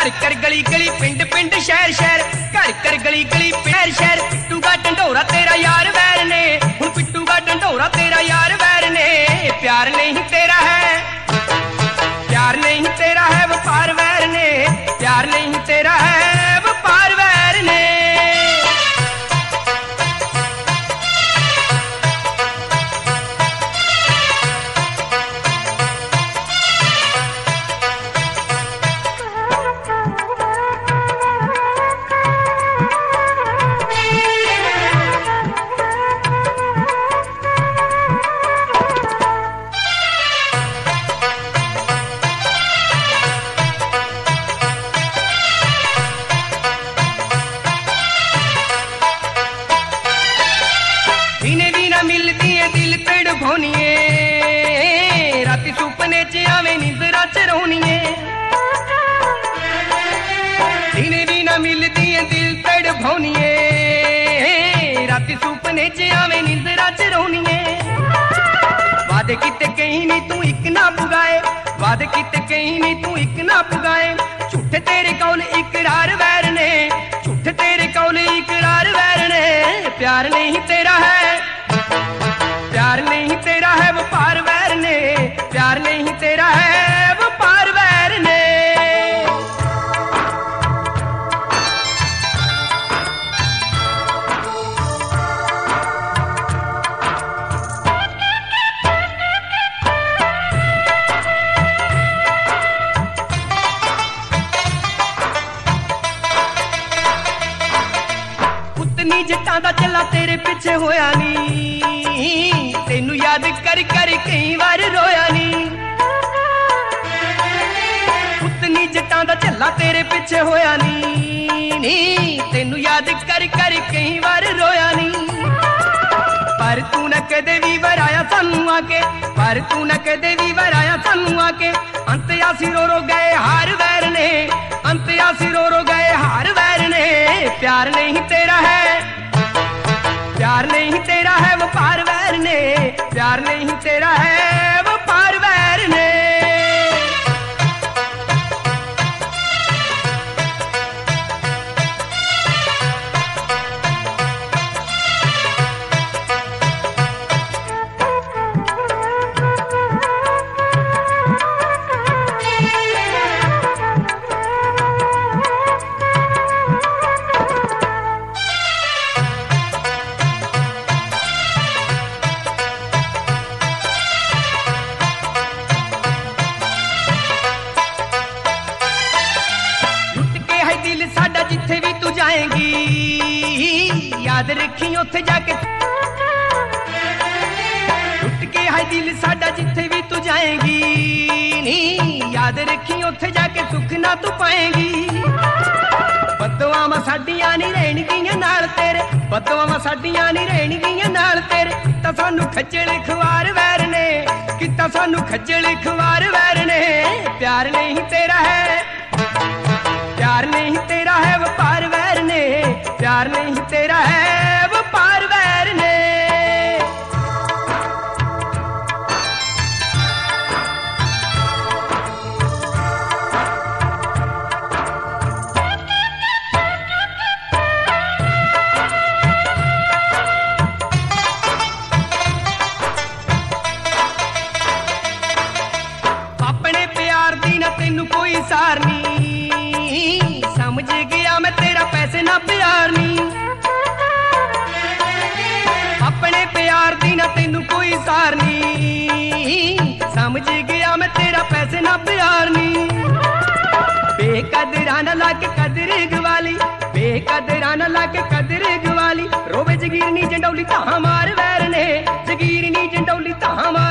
घर घर गली गली पिंड पिंड शहर शहर घर घर गली गली शहर शहर पिट्टूगा ढंढोरा तेरा यार वैर ने हुण पिट्टूगा ढंढोरा तेरा यार वैर ने प्यार नहीं तेरा है प्यार नहीं तेरा है व्यापार वैर ने प्यार नहीं तेरा है व्यापार वैर ने राती सुपने च आवे निंदरा च रोनिए दिने भी ना मिलती है दिल तड़ भोनिए राती सुपने च आवे निंदरा च रोनिए वादे किते कहीं नहीं तू एक ना पुगाए वादे किते कहीं नहीं तू एक ना पुगाए झूठे तेरे कौल इकरार वैर ने झूठे तेरे कौल इकरार वैर ने प्यार नहीं तेरा है प्यार नहीं तेरा है व्यापार वैर ने प्यार नहीं तेरा है व्यापार वैर ने उतनी जट्टां दा चला तेरे पीछे होया नी तेनू याद कर कर कई बार रोया नी उतनी जट्टां दा झल्ला तेरे पीछे होया नी तेनू याद कर कर कई बार रोया नी पर तू न कदे भी वराया सानू आके पर तू न कदे भी वराया सानू आके अंत आसी रो रो गए हार वैर ने अंत आसी रो रो गए हार वैर ने प्यार नहीं तेरा है प्यार नहीं तेरा है व्यापार वैर ने प्यार नहीं तेरा है व्यापार वैर ने जिथे भी तू जाएगी याद रखी उथे जाके टुट के है दिल साडा जिथे भी तू जाएगी नी याद रखी उथे जाके सुख ना तू पाएगी बदुआवां साडियां नहीं रहणगियां नाल तेरे बदुआवां साडियां नहीं रहणगियां नाल तेरे किता सानू खज्जल खुआर वैर ने किता सानू खज्जल खुआर वैर ने प्यार नहीं तेरा है प्यार नहीं तेरा है व्यापार वैर ने प्यार नहीं तेरा है व्यापार वैर ने अपने प्यार दी ना तेनू कोई सार नहीं समझ गया मैं तेरा पैसे ना प्यार नी अपने प्यार दी ना तेनू कोई सार नी समझ गया मैं तेरा पैसे ना प्यार नी बेकदरा न लाके कदर गवाली बेकदरा न लाके कदर गवाली रोवे जगीर नी जंडौली ता हमार वैर ने जगीर नी जंडौली ता